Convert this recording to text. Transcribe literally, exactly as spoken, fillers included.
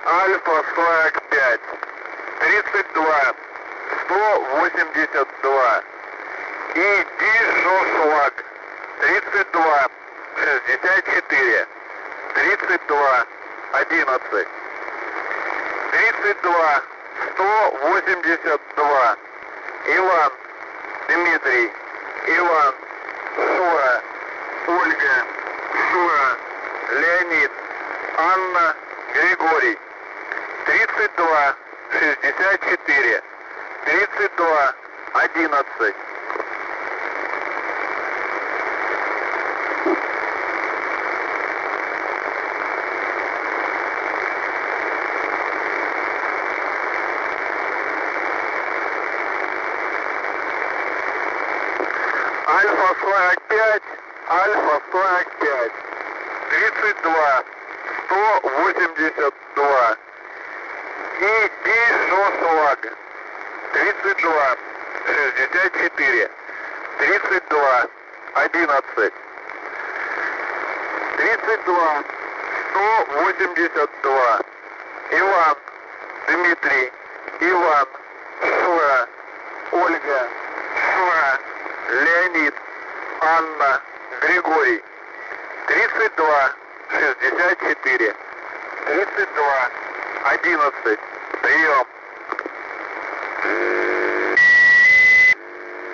Альфа сорок пять, тридцать два, сто восемьдесят два. И Дишошлаг, тридцать два, шестьдесят четыре, тридцать два, одиннадцать. тридцать два, сто восемьдесят два. Иван, Дмитрий, Иван, Шура, Ольга, Шура, Леонид, Анна, Григорий. тридцать два, шестьдесят четыре, тридцать два, одиннадцать. Альфа сорок пять, Альфа сорок пять, тридцать два, сто восемьдесят два. И Дишошлаг, тридцать два, шестьдесят четыре, тридцать два, одиннадцать. тридцать два, сто восемьдесят два. Иван, Дмитрий, Иван, Шура, Ольга, Шура, Леонид, Анна, Григорий. тридцать два, шестьдесят четыре, тридцать два, одиннадцать. Прием.